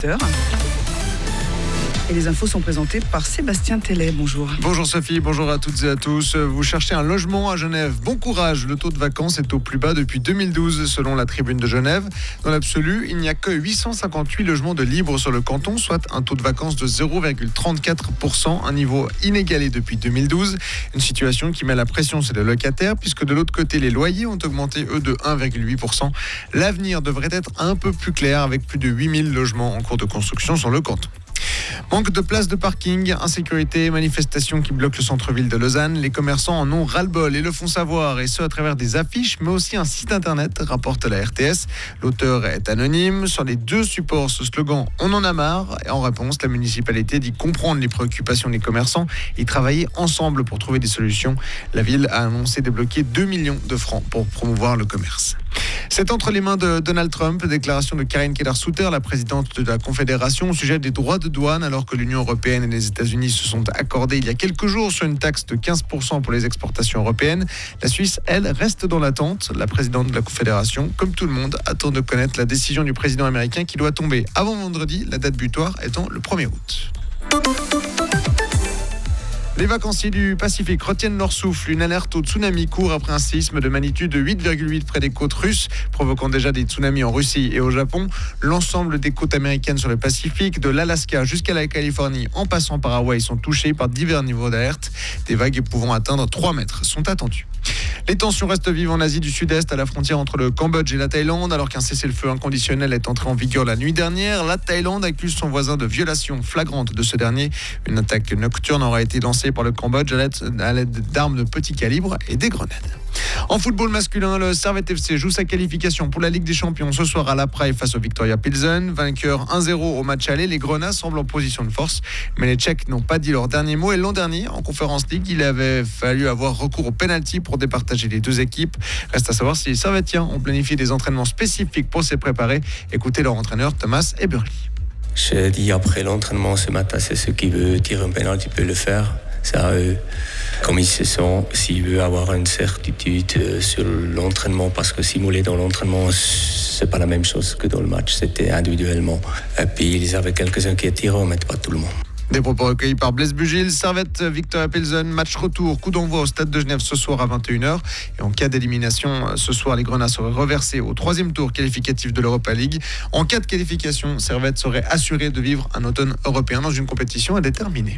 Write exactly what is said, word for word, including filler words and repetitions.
heures. Et les infos sont présentées par Sébastien Tellet. Bonjour. Bonjour Sophie, bonjour à toutes et à tous. Vous cherchez un logement à Genève. Bon courage, le taux de vacances est au plus bas depuis deux mille douze selon la Tribune de Genève. Dans l'absolu, il n'y a que huit cent cinquante-huit logements de libre sur le canton, soit un taux de vacances de zéro virgule trente-quatre pour cent, un niveau inégalé depuis deux mille douze. Une situation qui met la pression sur les locataires puisque de l'autre côté, les loyers ont augmenté eux de un virgule huit pour cent. L'avenir devrait être un peu plus clair avec plus de huit mille logements en cours de construction sur le canton. Manque de places de parking, insécurité, manifestations qui bloquent le centre-ville de Lausanne. Les commerçants en ont ras-le-bol et le font savoir, et ce à travers des affiches, mais aussi un site internet, rapporte la R T S. L'auteur est anonyme. Sur les deux supports, ce slogan « On en a marre ». Et en réponse, la municipalité dit comprendre les préoccupations des commerçants et travailler ensemble pour trouver des solutions. La ville a annoncé débloquer deux millions de francs pour promouvoir le commerce. C'est entre les mains de Donald Trump, déclaration de Karin Keller-Souter, la présidente de la Confédération, au sujet des droits de douane, alors que l'Union européenne et les États-Unis se sont accordés il y a quelques jours sur une taxe de quinze pour cent pour les exportations européennes. La Suisse, elle, reste dans l'attente. La présidente de la Confédération, comme tout le monde, attend de connaître la décision du président américain qui doit tomber avant vendredi, la date butoir étant le premier août. Les vacanciers du Pacifique retiennent leur souffle. Une alerte au tsunami court après un séisme de magnitude huit virgule huit près des côtes russes, provoquant déjà des tsunamis en Russie et au Japon. L'ensemble des côtes américaines sur le Pacifique, de l'Alaska jusqu'à la Californie, en passant par Hawaï, sont touchés par divers niveaux d'alerte. Des vagues pouvant atteindre trois mètres sont attendues. Les tensions restent vives en Asie du Sud-Est, à la frontière entre le Cambodge et la Thaïlande. Alors qu'un cessez-le-feu inconditionnel est entré en vigueur la nuit dernière, la Thaïlande accuse son voisin de violation flagrante de ce dernier. Une attaque nocturne aura été lancée par le Cambodge à l'aide d'armes de petit calibre et des grenades. En football masculin, le Servette F C joue sa qualification pour la Ligue des Champions ce soir à La Praille face au Victoria Pilsen. Vainqueur un zéro au match aller, les Grenats semblent en position de force. Mais les Tchèques n'ont pas dit leur dernier mot. Et l'an dernier, en Conference League, il avait fallu avoir recours au penalty pour départager les deux équipes. Reste à savoir si les Servettiens ont planifié des entraînements spécifiques pour s'y préparer. Écoutez leur entraîneur Thomas Eberly. Je dis après l'entraînement ce matin, c'est ceux qui veulent tirer un penalty peut le faire. C'est à eux, comme ils se sentent, s'ils veulent avoir une certitude sur l'entraînement, parce que simuler dans l'entraînement, c'est pas la même chose que dans le match, c'était individuellement. Et puis ils avaient quelques-uns qui tirent, mais pas tout le monde. Des propos recueillis par Blaise Bugil. Servette Victoria Pilsen, match retour, coup d'envoi au Stade de Genève ce soir à vingt et une heures. Et en cas d'élimination, ce soir, les Grenats seraient reversés au troisième tour qualificatif de l'Europa League. En cas de qualification, Servette serait assuré de vivre un automne européen dans une compétition indéterminée.